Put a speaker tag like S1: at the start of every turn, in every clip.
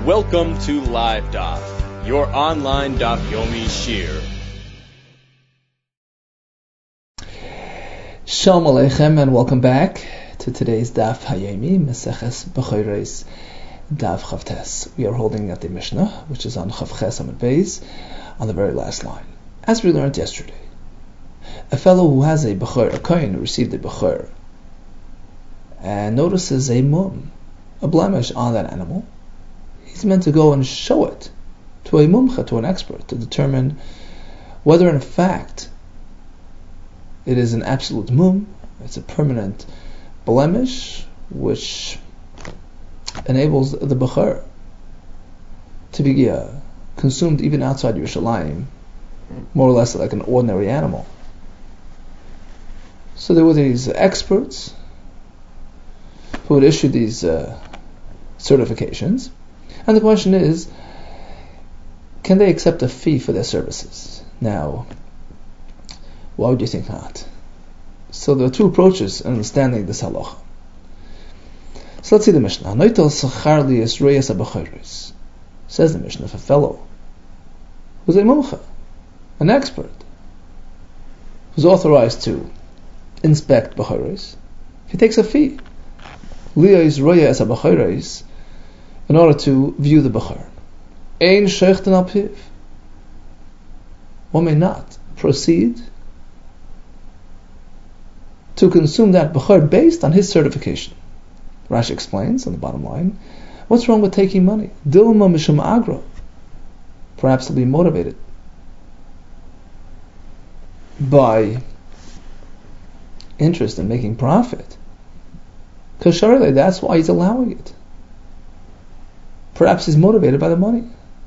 S1: Welcome to Live Daf, your online Daf Yomi Shir.
S2: Shalom Aleichem and welcome back to today's Daf Hayomi, Meseches Bechores, Daf Chavtes. We are holding at the Mishnah, which is on Chavches Amud Beis, on the very last line. As we learned yesterday, a fellow who has a Bechor, a Kohen who received a Bechor, and notices a mum, a blemish on that animal, he's meant to go and show it to a mumcha, to an expert, to determine whether in fact it is an absolute mum, it's a permanent blemish which enables the bechor to be consumed even outside Yerushalayim, more or less like an ordinary animal. So there were these experts who would issue these certifications. And the question is, can they accept a fee for their services? Now, why would you think not? So there are two approaches in understanding this halacha. So let's see the Mishnah. Says the Mishnah, if a fellow who's a mumcha, an expert, who's authorized to inspect bechores, he takes a fee. Liyos roya es bechores, in order to view the bechor. Ein sheichten al piv. One may not proceed to consume that bechor based on his certification. Rashi explains on the bottom line, what's wrong with taking money? Dilma mishum agro. Perhaps he'll be motivated by interest in making profit. Because that's why he's allowing it. Perhaps he's motivated by the money.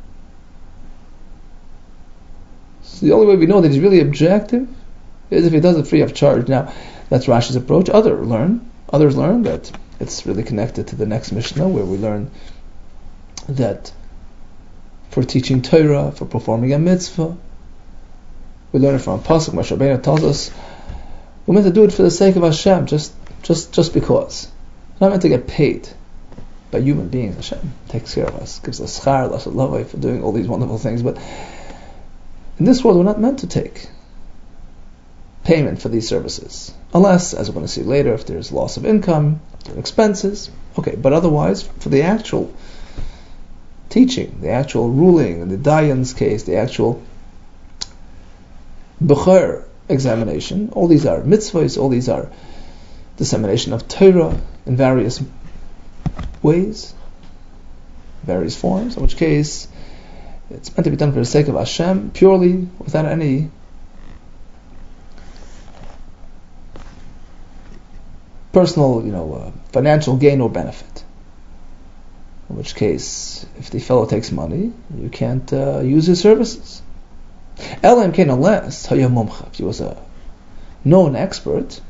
S2: So the only way we know that he's really objective is if he does it free of charge. Now, that's Rashi's approach. Others learn that it's really connected to the next Mishnah, where we learn that for teaching Torah, for performing a mitzvah, we learn it from a pasuk. Moshe Rabbeinu tells us we're meant to do it for the sake of Hashem, just because. We're not meant to get paid by human beings. Hashem takes care of us, gives us schar, lasat lavai, for doing all these wonderful things. But in this world, we're not meant to take payment for these services, unless, as we're going to see later, if there's loss of income, there are expenses. Okay, but otherwise, for the actual teaching, the actual ruling, in the Dayan's case, the actual bechor examination, all these are mitzvahs, all these are dissemination of Torah in various ways, various forms, in which case it's meant to be done for the sake of Hashem, purely, without any personal, financial gain or benefit. In which case, if the fellow takes money, you can't use his services. Elam came unless if he was a known expert.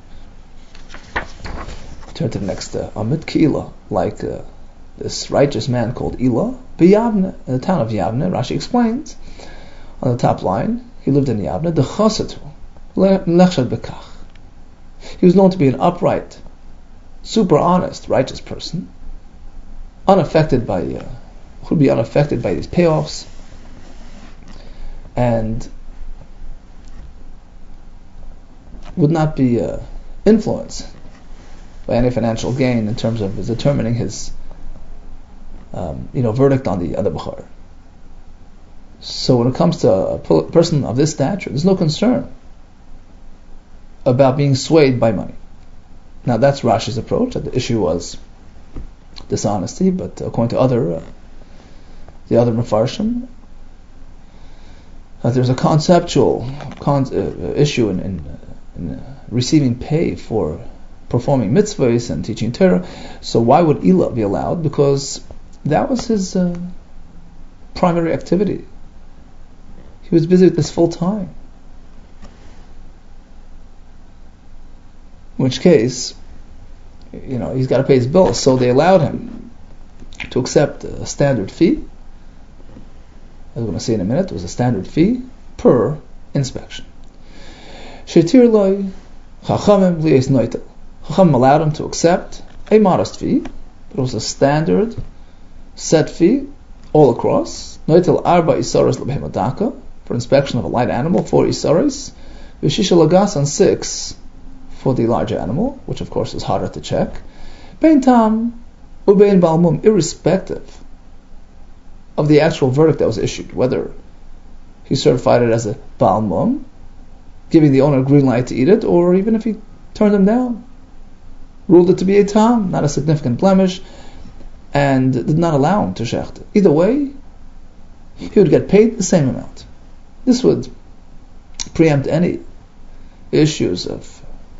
S2: Turn to the next Amid Kila, like this righteous man called Elah, B'Yavne, in the town of Yavne. Rashi explains on the top line, he lived in Yavne. The Chasatu Lechshad Bekach. He was known to be an upright, super honest, righteous person, unaffected by these payoffs, and would not be influenced by any financial gain in terms of determining his verdict on the other bechor. So when it comes to a person of this stature, there's no concern about being swayed by money. Now that's Rashi's approach. That the issue was dishonesty, but according to the other Mefarshim, there's a conceptual issue in receiving pay for performing mitzvahs and teaching Torah. So why would Elah be allowed? Because that was his primary activity. He was busy with this full time. In which case, he's got to pay his bills. So they allowed him to accept a standard fee. As we're going to see in a minute, it was a standard fee per inspection. Shetir loy chachamim liyes noitel. Chachamim allowed him to accept a modest fee, but it was a standard set fee all across. Noitel arba isaros lebehemadaka, for inspection of a light animal, 4 isaros. Vishisha lagas, and 6 for the larger animal, which of course is harder to check. Bein tam ubein balmum, irrespective of the actual verdict that was issued, whether he certified it as a balmum, giving the owner a green light to eat it, or even if he turned him down, ruled it to be a tam, not a significant blemish, and did not allow him to shecht it. Either way, he would get paid the same amount. This would preempt any issues of,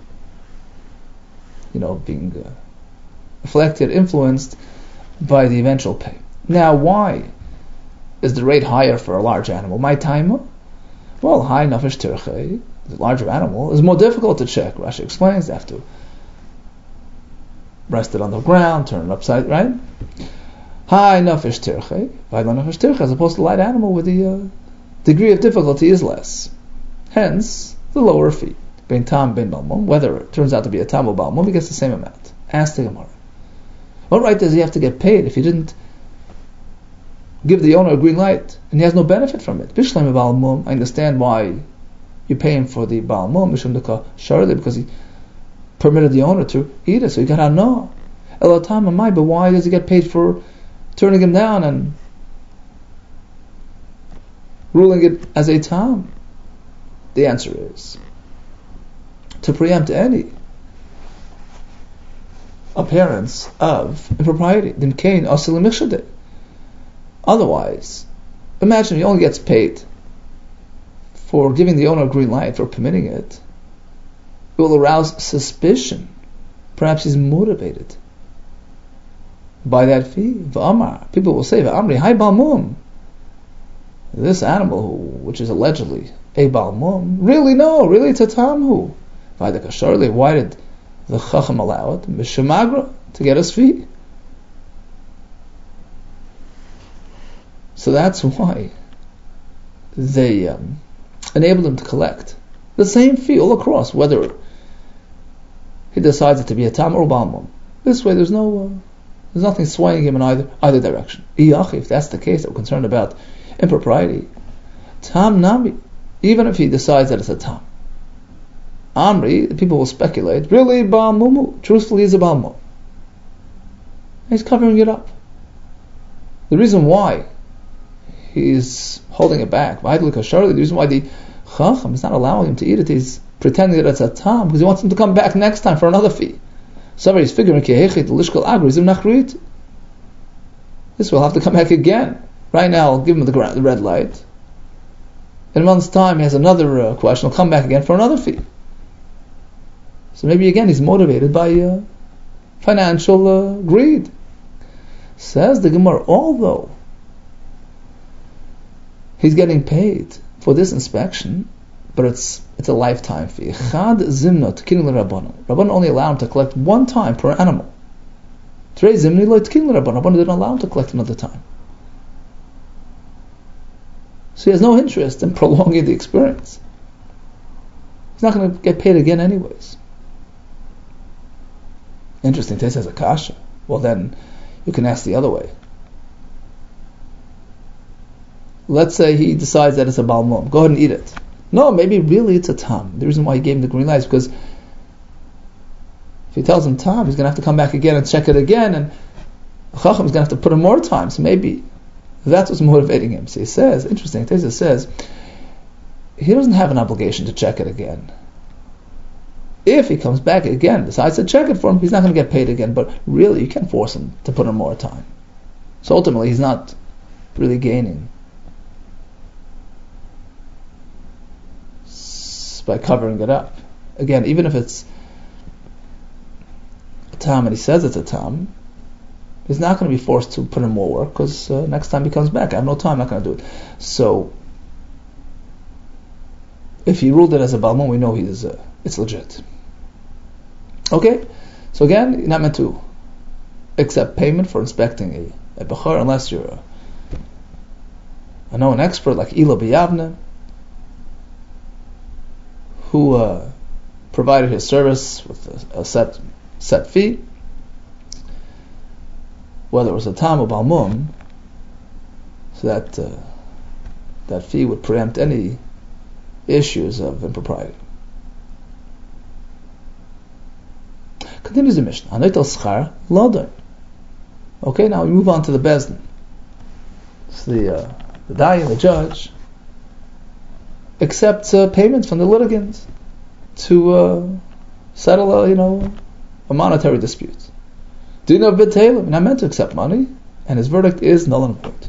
S2: being affected, influenced by the eventual pay. Now, why is the rate higher for a large animal? My time? Well, high nafesh tirchei, the larger animal, is more difficult to check. Rashi explains, they have to rest it on the ground, turn it upside, right? High nafesh tirchei, as opposed to light animal, where the degree of difficulty is less. Hence, the lower fee. Ben tam, ben balmum, whether it turns out to be a tam or balmum, he gets the same amount. Ask the Gemara. What right does he have to get paid if he didn't give the owner a green light and he has no benefit from it? Bishleim balmum, I understand why you pay him for the balmum, because he permitted the owner to eat it, so you gotta know. Elatam amai, but why does he get paid for turning him down and ruling it as a tam? The answer is to preempt any appearance of impropriety. Otherwise, imagine he only gets paid for giving the owner a green light, for permitting it. It will arouse suspicion. Perhaps he's motivated by that fee. V'amar, people will say, V'amri, hai balmum. This animal, which is allegedly a balmum, really it's a tamhu. Why did the Chacham allow it? Mishamagra, to get us fee. So that's why they enabled him to collect the same fee all across, whether he decides it to be a tam or balmum. This way, there's nothing swaying him in either direction. If that's the case, that we're concerned about impropriety, tam nami, even if he decides that it's a tam. Amri, people will speculate, really balmumu, truthfully is a balmum. He's covering it up. The reason why he's holding it back, the reason why the Chacham is not allowing him to eat it, he's pretending that it's a tam, because he wants him to come back next time for another fee. So he's figuring, this will have to come back again. Right now, I'll give him the red light. In a month's time, he has another question, he'll come back again for another fee. So maybe again he's motivated by financial greed. Says the Gemara, although he's getting paid for this inspection, but it's a lifetime fee. Chad zimnot kin l'rabbanon. Rabbanon only allow him to collect one time per animal. Trei zimni lo kin l'rabbanon. Rabbanon didn't allow him to collect another time. So he has no interest in prolonging the experience. He's not going to get paid again anyways. Interesting, Tes says a kasha. Well then, you can ask the other way. Let's say he decides that it's a balmum. Go ahead and eat it. No, maybe really it's a tam. The reason why he gave him the green light is because if he tells him tam, he's going to have to come back again and check it again, and Chacham is going to have to put in more time. So maybe that's what's motivating him. So he says, interesting, Tes says, he doesn't have an obligation to check it again. If he comes back again, decides to check it for him, he's not going to get paid again. But really, you can't force him to put in more time. So ultimately, he's not really gaining by covering it up. Again, even if it's a tam and he says it's a tam, he's not going to be forced to put in more work because next time he comes back, I have no time, I'm not going to do it. So if he ruled it as a balmum, we know it's legit. Okay, so again, you're not meant to accept payment for inspecting a bechor unless you're an expert like Ilo B'Yavne, who provided his service with a set fee, whether it was a tam or balmum. So that fee would preempt any issues of impropriety. Continues the Mishnah. Anoitel schar lodon. Okay, now we move on to the bezdin. So the dayan, the judge, accepts payments from the litigants to settle a monetary dispute. Didn't have b'teilim, not meant to accept money, and his verdict is null and void.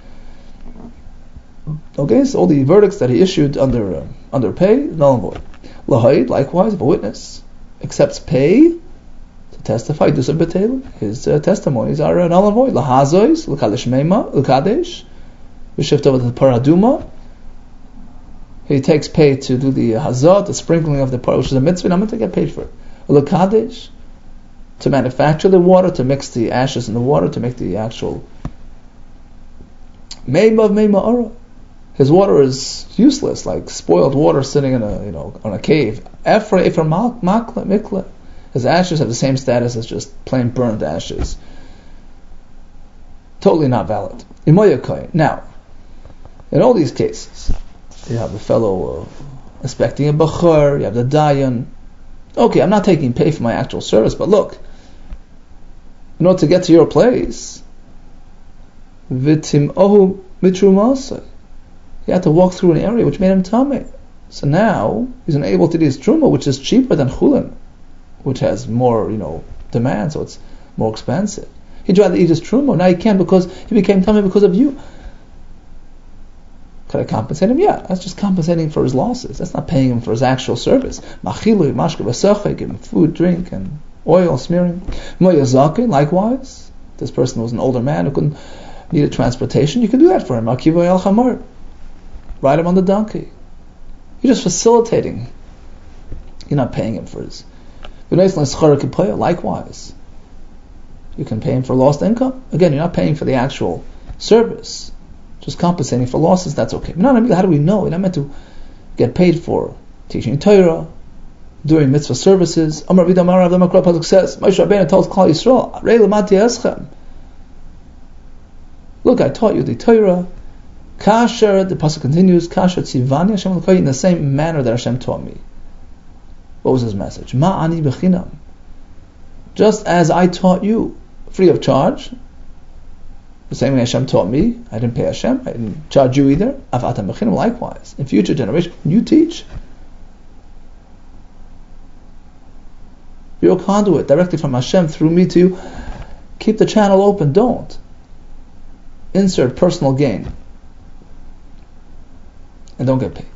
S2: Okay, so all the verdicts that he issued under pay, null and void. Lahaid, likewise, if a witness accepts pay to testify, dusab b'teilim, his testimonies are null and void. Lahazois, l'kadesh meima, l'kadesh, we shift over to the paraduma. He takes pay to do the hazot, the sprinkling of the parah, which is a mitzvah, not meant to get paid for it. L'kadesh, to manufacture the water, to mix the ashes in the water, to make the actual meima of meima ara. His water is useless, like spoiled water sitting in on a cave. Efer mikla. His ashes have the same status as just plain burned ashes. Totally not valid. Now, in all these cases, you have a fellow inspecting a bachar, you have the dayan. Okay, I'm not taking pay for my actual service, but look, in order to get to your place, vitim ohu mitrumasa, he had to walk through an area which made him tummy. So now he's unable to do his truma, which is cheaper than chulin, which has more demand, so it's more expensive. He'd rather eat his truma. Now he can't because he became tummy because of you. Could I compensate him? Yeah, that's just compensating for his losses. That's not paying him for his actual service. Machilu, mashka v'sachai, give him food, drink, and oil, smearing. Moyazaki, likewise. This person was an older man who needed transportation. You can do that for him. Akiva el chamar. Ride him on the donkey. You're just facilitating. You're not paying him for his. Likewise. You can pay him for lost income. Again, you're not paying for the actual service. Just compensating for losses, that's okay. How do we know? We're not meant to get paid for teaching Torah, doing mitzvah services. Amar Vidamar Avdam Akra Pasuk says, Moshe Rabbeinu tells Klal Yisrael, Rei lamati eschem. Look, I taught you the Torah. Kasher, the Pasuk continues, Kasher tzivani Hashem l'koyi, in the same manner that Hashem taught me. What was his message? Ma'ani b'chinam. Just as I taught you, free of charge, the same way Hashem taught me, I didn't pay Hashem, I didn't charge you either. Avatam b'chinam, likewise. In future generations, you teach. Be a conduit directly from Hashem through me to you. Keep the channel open. Don't insert personal gain, and don't get paid.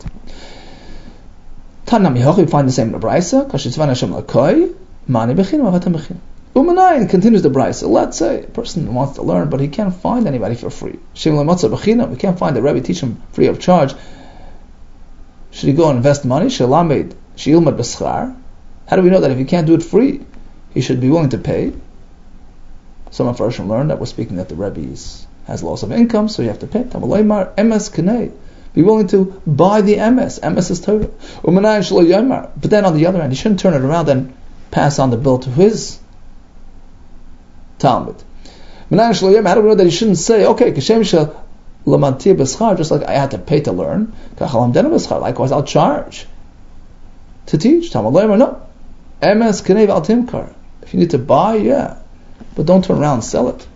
S2: Tanam Yehoch, we find the same in the Brisa. Kashitzvan Hashem l'koi, mani b'chinam, avatam b'chinam. Umanayin continues the Brisa. Let's say a person wants to learn, but he can't find anybody for free. Shem l'matzah b'chinam, we can't find the Rebbe teach him free of charge. Should he go and invest money? Shelamed shilmad b'schar. How do we know that if he can't do it free, he should be willing to pay? Some of Farshim learned that we're speaking that the Rebbe has loss of income, so you have to pay. Tamalaymar emes kanei. Be willing to buy the MS. MS is Torah. But then on the other hand, he shouldn't turn it around and pass on the bill to his Talmud. How do we know that he shouldn't say, okay, just like I had to pay to learn, likewise I'll charge to teach. No. MS Kanev al Timkar. If you need to buy, yeah. But don't turn around and sell it.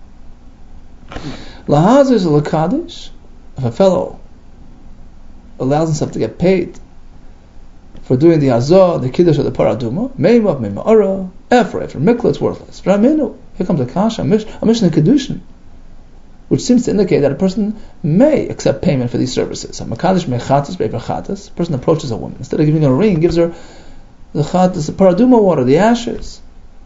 S2: Lahaz is a Lakadish. If a fellow allows himself to get paid for doing the Azah, the Kiddush of the Paraduma, Meimav, Meima'ara, Efer, Mikla, it's worthless. Raminu, here comes a Kasha, a Mishnah Kiddushin, which seems to indicate that a person may accept payment for these services. A Makadish Mechatis, Be'echatis, a person approaches a woman. Instead of giving her a ring, gives her the Chatis, the Paraduma water, the ashes.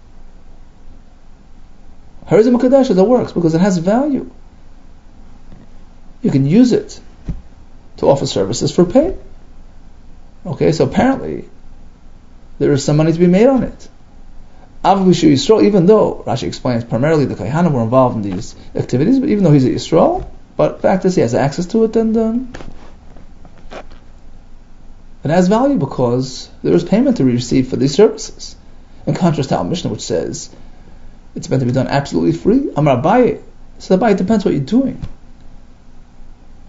S2: Hers is a Makadash that works because it has value. You can use it to offer services for pay. Okay, so apparently there is some money to be made on it. Even though Rashi explains primarily the Kaihanim were involved in these activities, but even though he's a Yisrael, but the fact is he has access to it, and it has value because there is payment to be received for these services. In contrast to our Mishnah, which says it's meant to be done absolutely free. Amar Abaye. So Abaye, it depends what you're doing.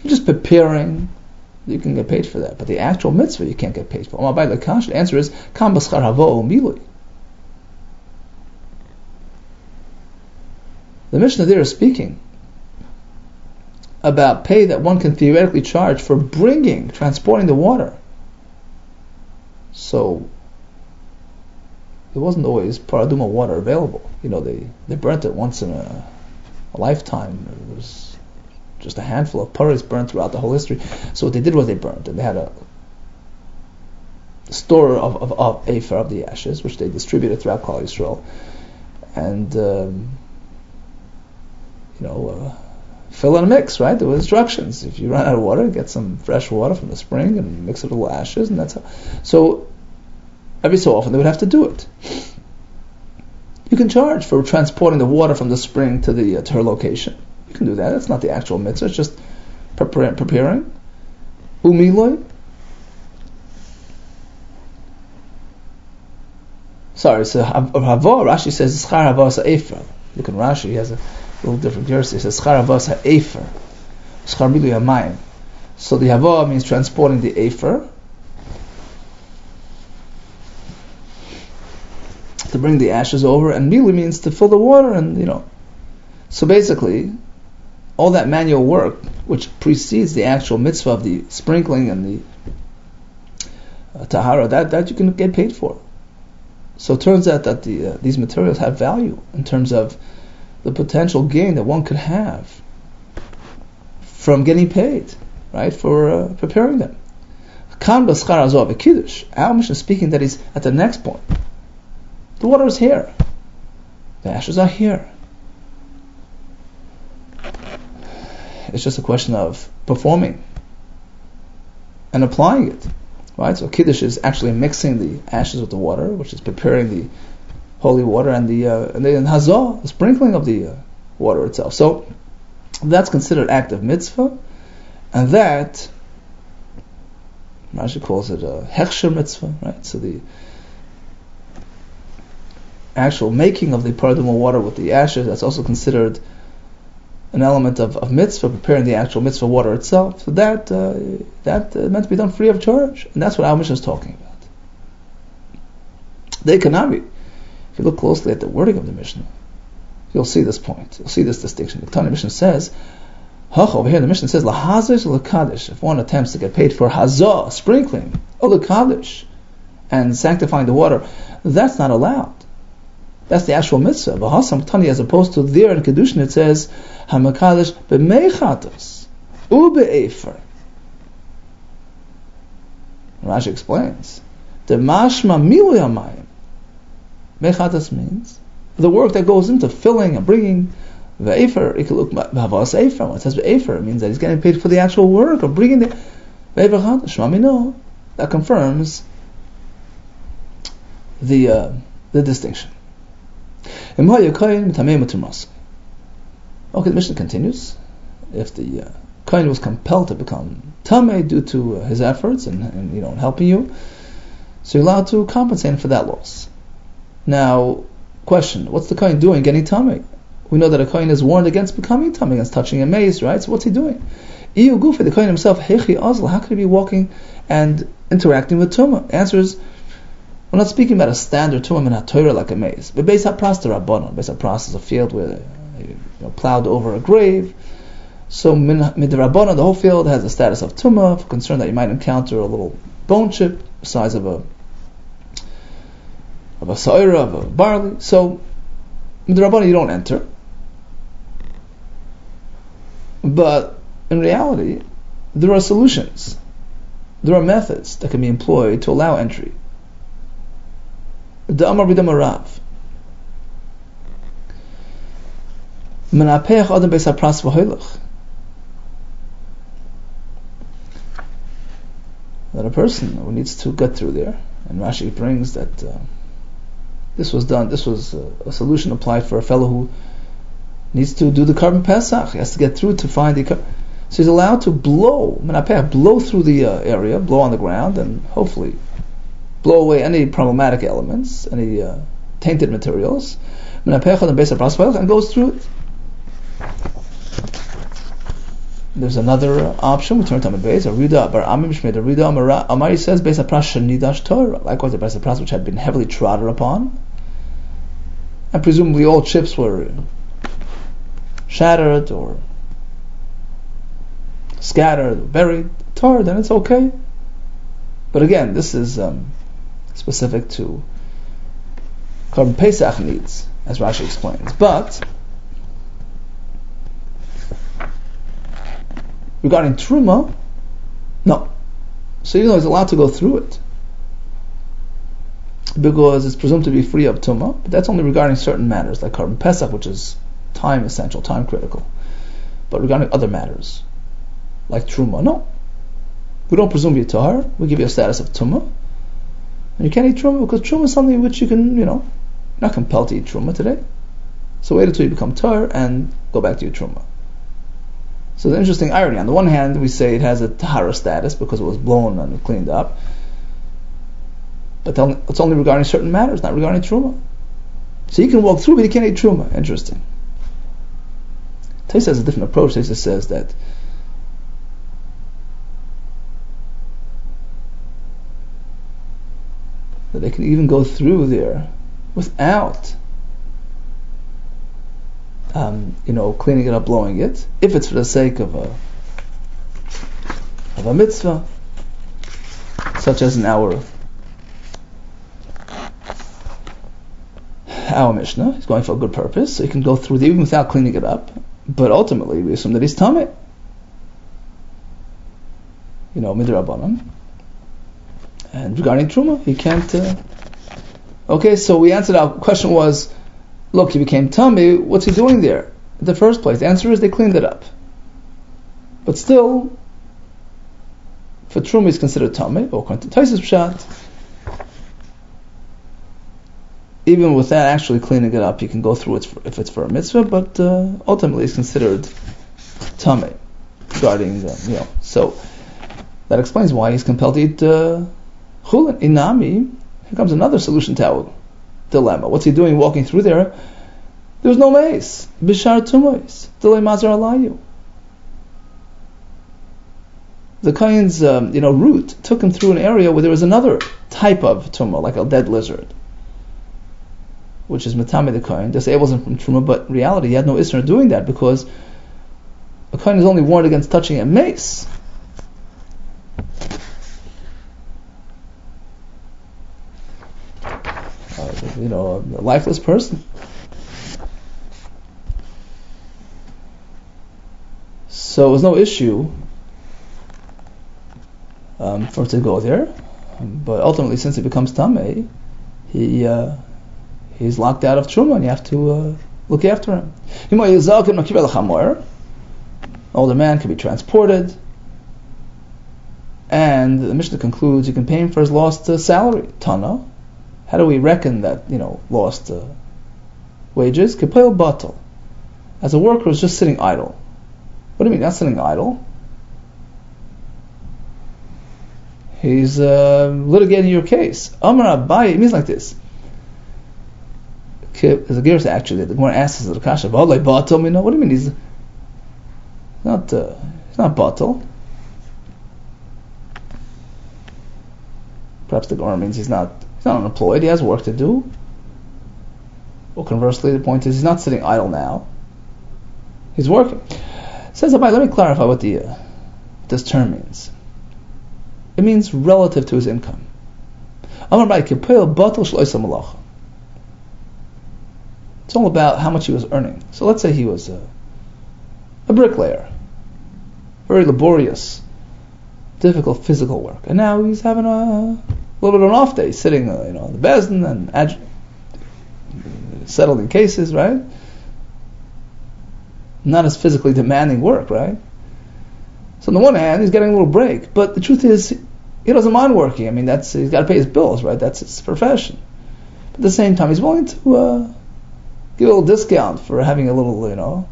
S2: Just preparing, you can get paid for that. But the actual mitzvah, you can't get paid for. The answer is, kam b'schar havo milui. The Mishnah there is speaking about pay that one can theoretically charge for transporting the water. So, there wasn't always paraduma water available. They burnt it once in a lifetime. It was just a handful of paris burnt throughout the whole history. So what they did was they burnt, and they had a store of afer, of the ashes, which they distributed throughout Klal Yisrael. And fill and mix, right? There were instructions. If you run out of water, get some fresh water from the spring and mix it with a little ashes, and that's how. So every so often they would have to do it. You can charge for transporting the water from the spring to her location. You can do that. That's not the actual mitzvah. It's just preparing. Umiloi. Sorry, so Havo, Rashi says Schar Havos Ha'efer. Look at Rashi, he has a little different jersey. He says Schar Havos Ha'efer. Schar Milui Hamayim. So the Havo means transporting the Efer, to bring the ashes over, and Milui means to fill the water, and So basically, all that manual work, which precedes the actual mitzvah of the sprinkling and the tahara, that you can get paid for. So it turns out that these materials have value in terms of the potential gain that one could have from getting paid, right, for preparing them. Kan b'schar hazor b'kiddush. Our Mishnah is speaking that he's at the next point. The water is here. The ashes are here. It's just a question of performing and applying it, right? So kiddush is actually mixing the ashes with the water, which is preparing the holy water, and then hazah, the sprinkling of the water itself. So that's considered active mitzvah, and that Rashi calls it a hechsher mitzvah, right? So the actual making of the paraduma water with the ashes, that's also considered an element of mitzvah, preparing the actual mitzvah water itself. So that meant to be done free of charge, and that's what our Mishnah is talking about. The Kanami, if you look closely at the wording of the Mishnah, you'll see this point. You'll see this distinction. The Tanya Mishnah says, over here the Mishnah says, lahazish l'kadish. If one attempts to get paid for hazah, sprinkling, or l'kadish, and sanctifying the water, that's not allowed. That's the actual mitzvah. V'hasam Tani, as opposed to there in Kedushin, it says hamakadosh b'meichatos u'be'efer. Rashi explains the mashma milui hamayim. Meichatos means the work that goes into filling and bringing. Ve'efer, b'havas efer. When it says ve'efer, it means that he's getting paid for the actual work of bringing the ve'efer chadash. Mamino, that confirms the distinction. Okay, the Mishnah continues. If the kohen was compelled to become tamei due to his efforts and helping you, so you're allowed to compensate him for that loss. Now, question: what's the kohen doing getting tamei? We know that a kohen is warned against becoming tamei, against touching a mace, right? So what's he doing? Iyu gufi, the kohen himself, hechi azl. How could he be walking and interacting with tumah? Answer is, we're not speaking about a standard tumah in HaTorah like a maze, but Beis HaPras the Rabbanon. Beis HaPras is a field where they plowed over a grave. So mid the Rabbanon, the whole field has the status of tumah, for concern that you might encounter a little bone chip the size of a sa'ira, of a barley. So mid the Rabbanon you don't enter. But in reality, there are solutions. There are methods that can be employed to allow entry. The Amar B'Dam Rav. Menapeach Adam Beis HaPras v'Hoilach. That a person who needs to get through there, and Rashi brings that this was a solution applied for a fellow who needs to do the Karban Pesach. He has to get through to find so he's allowed to blow through the area, blow on the ground, and hopefully blow away any problematic elements, any tainted materials, and goes through it. there's another option. We turn to Beis. Arida bar Amim Shmei Arida Amari says Beis Apras Shenidash Torah. Likewise, the Beis Apras which had been heavily trodden upon, and presumably all chips were shattered or scattered, buried, Torah. Then it's okay. But again, this is specific to Korban Pesach needs, as Rashi explains. But regarding Truma, no. So even though he's allowed to go through it, because it's presumed to be free of Truma, but that's only regarding certain matters, like Korban Pesach, which is time essential, time critical. But regarding other matters, like Truma, no. We don't presume you tahar, we give you a status of Truma. And you can't eat Truma, because Truma is something which you can, you're not compelled to eat Truma today. So wait until you become tahar and go back to your Truma. So the interesting irony, on the one hand, we say it has a tahara status because it was blown and cleaned up, but it's only regarding certain matters, not regarding Truma. So you can walk through, but you can't eat Truma. Interesting. Taisa has a different approach. Taisa says that they can even go through there without cleaning it up, blowing it, if it's for the sake of a mitzvah, such as in our Mishnah. He's going for a good purpose, so he can go through there even without cleaning it up. But ultimately, we assume that he's tameh. Midrabanan. And regarding Truma, he can't. Okay, so we answered our question was, look, he became tameh. What's he doing there in the first place? The answer is they cleaned it up. But still, for Truma, he's considered tameh. Or according to Taisus Pshat, even without actually cleaning it up, you can go through it if it's for a mitzvah. But ultimately, it's considered tameh regarding So that explains why he's compelled to eat chulin. Inami, here comes another solution to our dilemma. What's he doing walking through there? There's no mace. Bishar tumois. Delay mazar alayu. The Kain's root took him through an area where there was another type of tumah, like a dead lizard, which is matame the Kain, disables him from truma, but in reality he had no isra doing that because a Kain is only warned against touching a mace. A lifeless person. So it was no issue for it to go there, but ultimately, since he becomes tamei, he's locked out of truma, and you have to look after him. Older man can be transported, and the Mishnah concludes you can pay him for his lost salary. Tana. How do we reckon that, lost wages? Kipel batal. As a worker who's just sitting idle. What do you mean, not sitting idle? He's litigating your case. Amar Abaye, it means like this. There's a Gersa actually, the more asks the Kasha, what do you mean he's not batal? Perhaps the Gemara means he's not unemployed, he has work to do. Or conversely, the point is he's not sitting idle now. He's working. Says Abai, let me clarify what this term means. It means relative to his income. It's all about how much he was earning. So let's say he was a bricklayer. Very laborious, difficult physical work. And now he's having a little bit of an off day, sitting on the bezdin and settling cases, right? Not as physically demanding work, right? So on the one hand, he's getting a little break, but the truth is, he doesn't mind working. I mean, he's got to pay his bills, right? That's his profession. But at the same time, he's willing to give a little discount for having a little,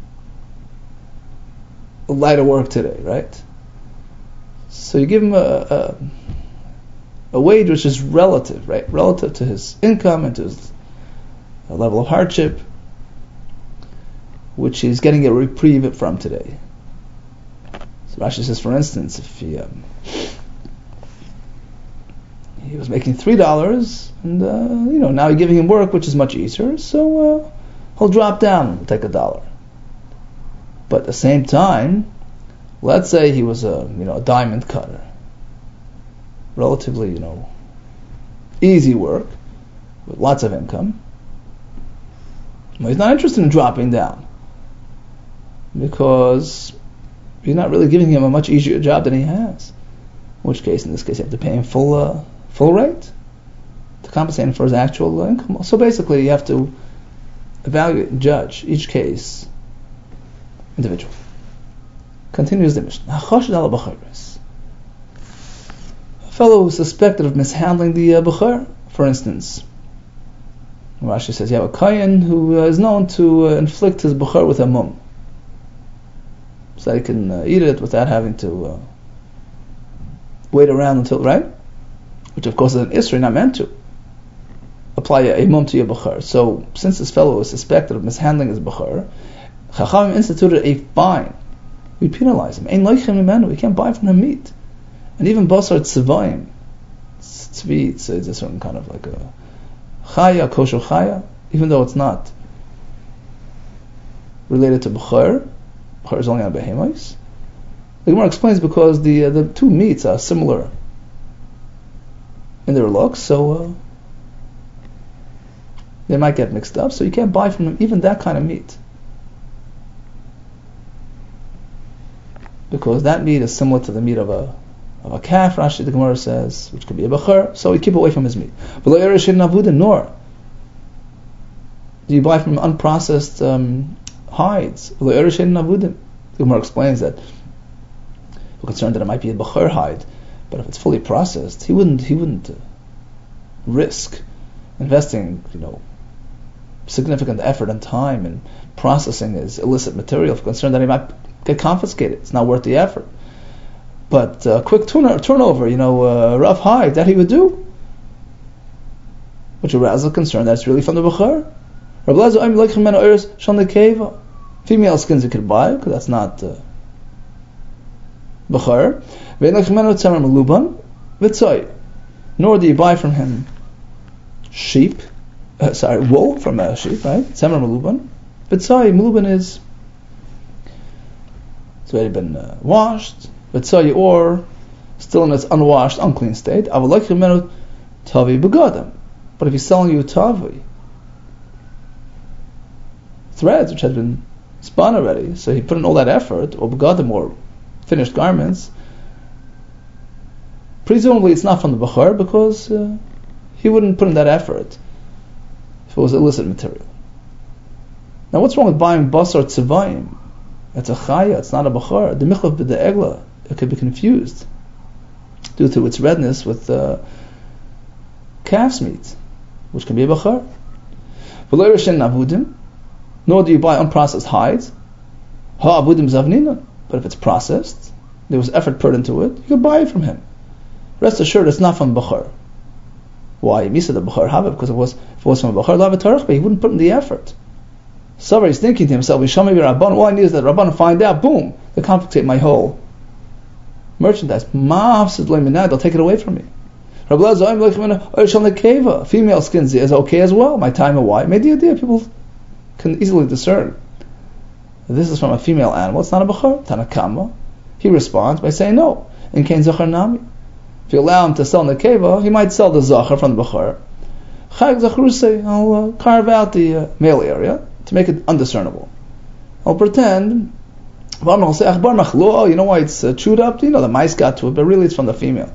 S2: lighter work today, right? So you give him a wage which is relative, right? Relative to his income and to his level of hardship, which he's getting a reprieve from today. So Rashi says, for instance, if he was making $3, and now you're giving him work which is much easier, so he'll drop down and take $1. But at the same time, let's say he was a diamond cutter, relatively easy work with lots of income. Well, he's not interested in dropping down because you're not really giving him a much easier job than he has. In this case, you have to pay him full rate to compensate him for his actual income. So basically, you have to evaluate and judge each case individually. Continues the Mishnah. A fellow who is suspected of mishandling the Bechor, for instance. Rashi says you have a Kayan who is known to inflict his Bechor with a mum, so that he can eat it without having to wait around until, right? Which of course is an Isra, not meant to apply a mum to your Bechor. So since this fellow is suspected of mishandling his Bechor, Chachamim instituted a fine. We penalize him. Ein loichem mimenu. We can't buy from him meat. And even basar tzivayim, tzvi, it's a certain kind of like a chaya, kosher chaya, even though it's not related to Bechor. Bechor is only on behemos. The Gemara explains because the two meats are similar in their looks, so they might get mixed up. So you can't buy from them even that kind of meat, because that meat is similar to the meat of a calf, Rashi the Gemara says, which could be a Bechor, so we keep away from his meat. But nor do you buy from unprocessed hides. The Gemara explains that we're concerned that it might be a Bechor hide, but if it's fully processed, he wouldn't risk investing significant effort and time in processing his illicit material, for concerned that he might get confiscated. It's not worth the effort. But quick turnover, rough hide, that he would do, which arouses concern that it's really from the Bechor. Female skins you could buy, because that's not Bechor. Nor do you buy from him wool from a sheep, right? Tzemer meluban. V'tzai, meluban is, it's already been washed, or still in its unwashed, unclean state. But if he's selling you tavi, threads which has been spun already, so he put in all that effort, or begadim, or finished garments, presumably it's not from the Bechor, because he wouldn't put in that effort if it was illicit material. Now what's wrong with buying basar tzivayim? It's a chaya, it's not a Bechor. The michlav b'de'egla, it could be confused due to its redness with calf's meat, which can be a Bechor. Nor do you buy unprocessed hides. But if it's processed, there was effort put into it, you can buy it from him. Rest assured, it's not from Bechor. Why? Misa the Bechor have it, because if it was from Bechor, but he wouldn't put in the effort. So he's thinking to himself, all I need is that Rabban find out, boom, they confiscate my whole merchandise. They'll take it away from me. Female skins is okay as well. My time of why? People can easily discern this is from a female animal. It's not a Bechor. Tanakama. He responds by saying no. In Kain Zachar Nami. If you allow him to sell Nekeva, he might sell the Zachar from the Bechor. Chag Zachrusei, I'll carve out the male area to make it undiscernible. I'll pretend, I'll say, you know why it's chewed up? The mice got to it, but really it's from the female.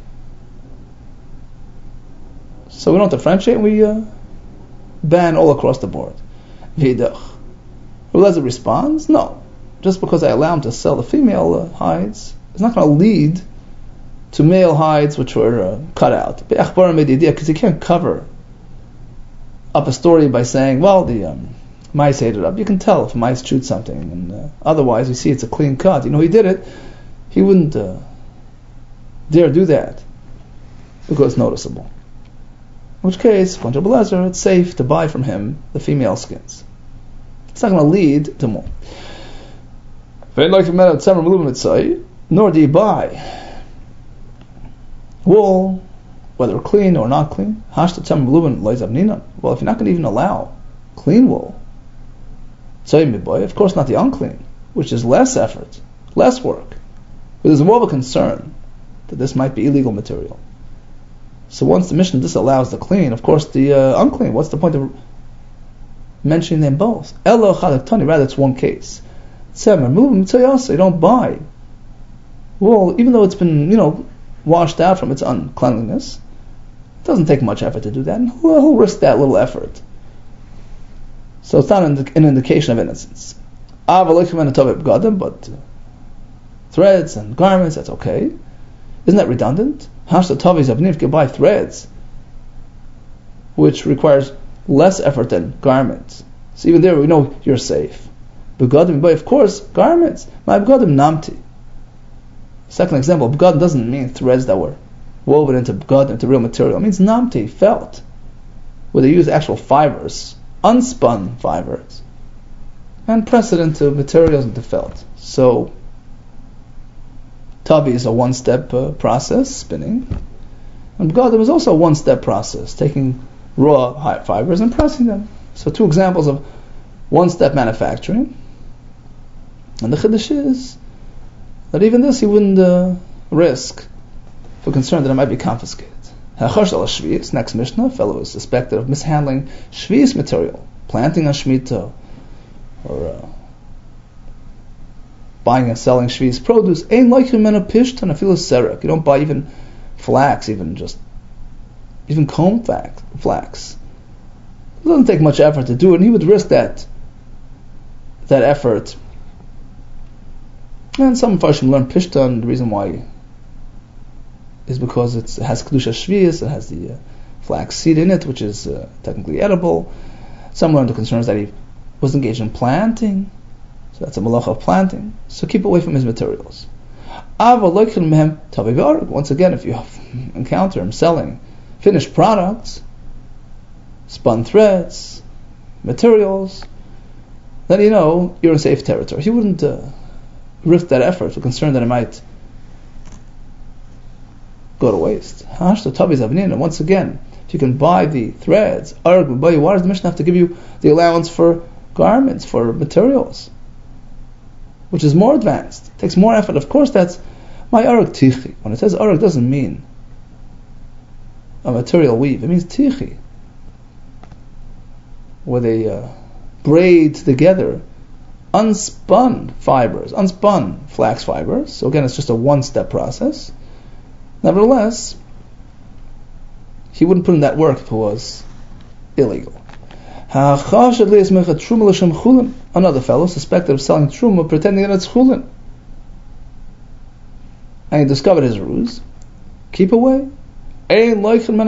S2: So we don't differentiate, we ban all across the board. V'idach. Eliezer responds, no. Just because I allow him to sell the female hides, it's not going to lead to male hides which were cut out. Because you can't cover up a story by saying, well, the mice ate it up. You can tell if mice chewed something, and otherwise you see it's a clean cut. He did it. He wouldn't dare do that because it's noticeable. In which case, according to Eliezer, it's safe to buy from him the female skins. It's not going to lead to more. nor do you buy wool, whether clean or not clean. Well, if you're not going to even allow clean wool, of course not the unclean, which is less effort, less work. But there's more of a concern that this might be illegal material. So once the Mishnah disallows the clean, of course the unclean, what's the point of mentioning them both? Rather it's one case. You don't buy wool, even though it's been, washed out from its uncleanliness. It doesn't take much effort to do that. And who'll risk that little effort? So it's not an indication of innocence. But threads and garments, that's okay. Isn't that redundant? If you buy threads, which requires less effort than garments, so even there we know you're safe. Begadim, but of course, garments. My begadim namti. Second example, begadim doesn't mean threads that were woven into begadim, into real material. It means namti, felt, where they use actual fibers, unspun fibers, and press it into materials into felt. So, tavi is a one-step process, spinning, and begadim is also a one-step process, taking raw fibers and pressing them. So, two examples of one-step manufacturing. And the chiddush is that even this he wouldn't risk for concern that it might be confiscated. Next Mishnah, a fellow is suspected of mishandling shvius material, planting a shmita, or buying and selling shvius produce. Ein loichim men a pishtan afilu serek. You don't buy even flax, even comb flax. It doesn't take much effort to do it, and he would risk that effort. And some Farshim learn Pishtan. The reason why is because it has Kedusha Shvius, it has the flax seed in it, which is technically edible. Some learn the concerns that he was engaged in planting, so that's a malacha of planting. So keep away from his materials. Once again, if you encounter him selling finished products, spun threads, materials, then you're in safe territory. He wouldn't risk that effort for concern that it might go to waste. And once again, if you can buy the threads, why does the Mishnah have to give you the allowance for garments, for materials, which is more advanced? It takes more effort. Of course, that's my arg tichi. When it says arg, it doesn't mean a material weave. It means tichi, where they braid together unspun fibers, unspun flax fibers. So again, it's just a one-step process. Nevertheless, he wouldn't put in that work if it was illegal. Another fellow suspected of selling truma, pretending that it's chulin, and he discovered his ruse. Keep away. Keep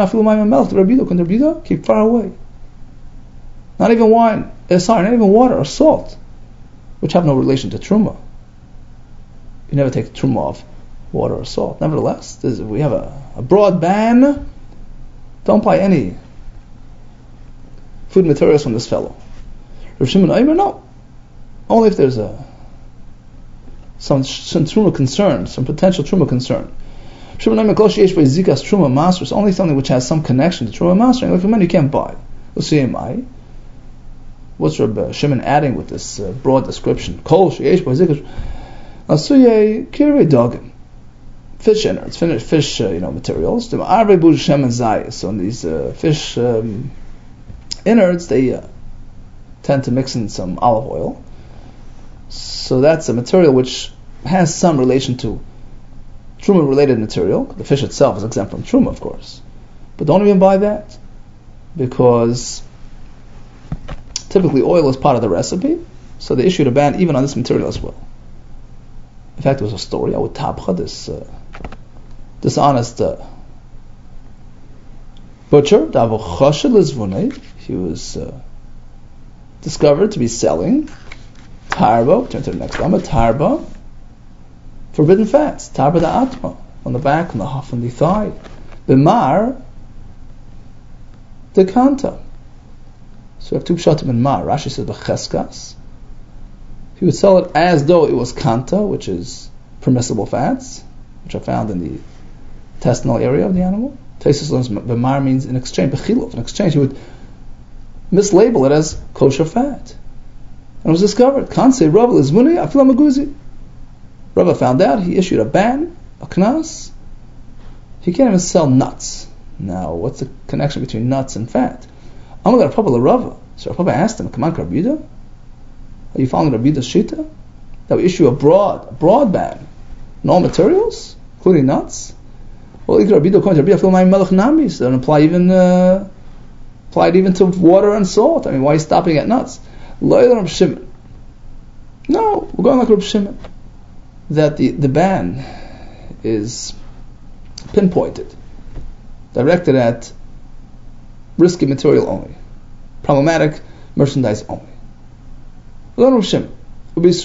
S2: far away. Not even wine, not even water or salt, which have no relation to truma. You never take truma off water or salt. Nevertheless, we have a broad ban. Don't buy any food materials from this fellow. Rav Shimon Omer, no. Only if there's some truma concern, some potential truma concern. Shimon Omer, kol sheyesh zikas truma master, is only something which has some connection to truma master. And if you can't buy. What's Rabbi Shimon adding with this broad description? Kol sheyesh zikas asuye kirei dogim. Fish innards, fish materials. So in these fish innards, they tend to mix in some olive oil. So that's a material which has some relation to truma-related material. The fish itself is exempt from truma, of course. But don't even buy that, because typically oil is part of the recipe, so they issued a ban even on this material as well. In fact, there was a story, Awu Tabcha, this dishonest butcher, he was discovered to be selling tarba, turn to the next one, tarba, forbidden fats, tarba da atma, on the back, on the half, on the thigh, b'mar dekanta. So we have two pshatim in mar. Rashi says b'cheskas. He would sell it as though it was kanta, which is permissible fats, which are found in the intestinal area of the animal. Taisus learns b'mar means in exchange, b'chiluf, in exchange he would mislabel it as kosher fat. And it was discovered. Can't say Rava Lizmuni Afila Maguzi. Rava found out, he issued a ban, a knas. He can't even sell nuts. Now, what's the connection between nuts and fat? Amalei Rav Rava. So Rav asked him, come on, Rabbi Yehuda, are you following Rabbi Yehuda's shita? That we issue a broad ban, in all materials, including nuts? Well, Rabbi Yehuda comes to Rabbi Yehuda Melech Nami, so it doesn't applied even to water and salt. I mean, why are you stopping at nuts? Lo Reb Shimon. No, we're going like Reb Shimon. That the ban is pinpointed, directed at risky material only, problematic merchandise only. Lo Reb Shimon. And the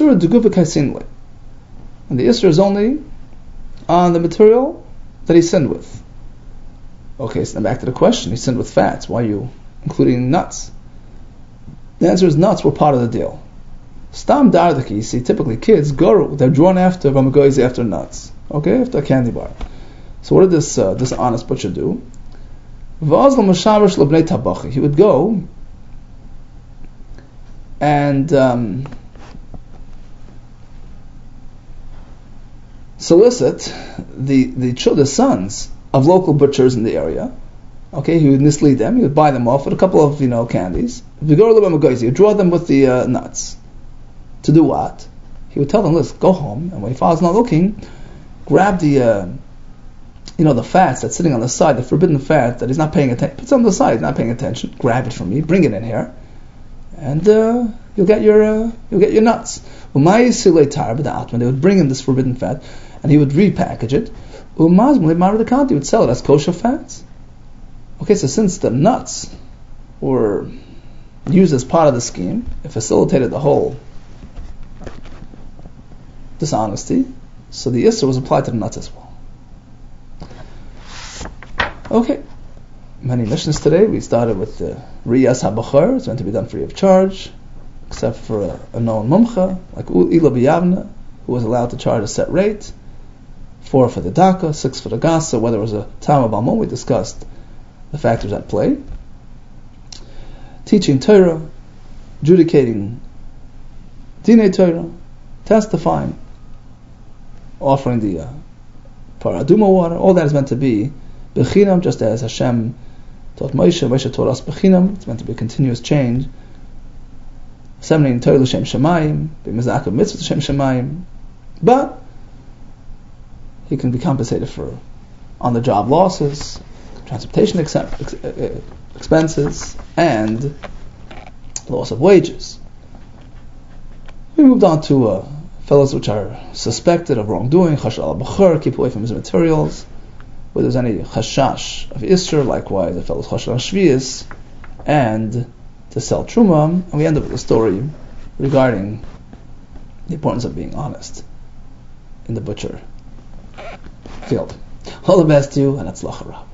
S2: Isra is only on the material that he sinned with. Okay, so now back to the question. He sinned with fats. Why are you including nuts? The answer is nuts were part of the deal. Stam dardaki, you see, typically kids, goru, they're drawn after vamagoiz after nuts. Okay, after a candy bar. So what did this honest butcher do? He would go and solicit the sons of local butchers in the area. Okay, he would mislead them. He would buy them off with a couple of candies. He would draw them with the nuts. To do what? He would tell them, "Listen, go home, and when your father's not looking, grab the the fats that's sitting on the side, the forbidden fat that he's not paying attention. Puts on the side, he's not paying attention. Grab it from me, bring it in here, and you'll get your nuts." When they would bring him this forbidden fat, and he would repackage it. He would sell it as kosher fats. Okay, so since the nuts were used as part of the scheme, it facilitated the whole dishonesty, so the Isser was applied to the nuts as well. Okay, many missions today. We started with the Riyas HaBachar. It's meant to be done free of charge, except for a known mumcha, like Ila B'Yavna, who was allowed to charge a set rate, 4 for the daka, 6 for the gasa. Whether it was a tam of almon, we discussed the factors at play. Teaching Torah, adjudicating Dinei Torah, testifying, offering the paraduma water, all that is meant to be bechinam, just as Hashem taught Moshe taught us bechinam. It's meant to be a continuous change. Disseminating Torah l'shem shemayim, b'mizak of mitzvah l'shem shemayim, but he can be compensated for on-the-job losses, transportation expenses, and loss of wages. We moved on to fellows which are suspected of wrongdoing, chashash al-bachar, keep away from his materials. Where there's any chashash of Isser, likewise the fellows chashash al-shviyas, and to sell truma. And we end up with a story regarding the importance of being honest in the butcher field. All the best to you, and Hatzlacha Rab.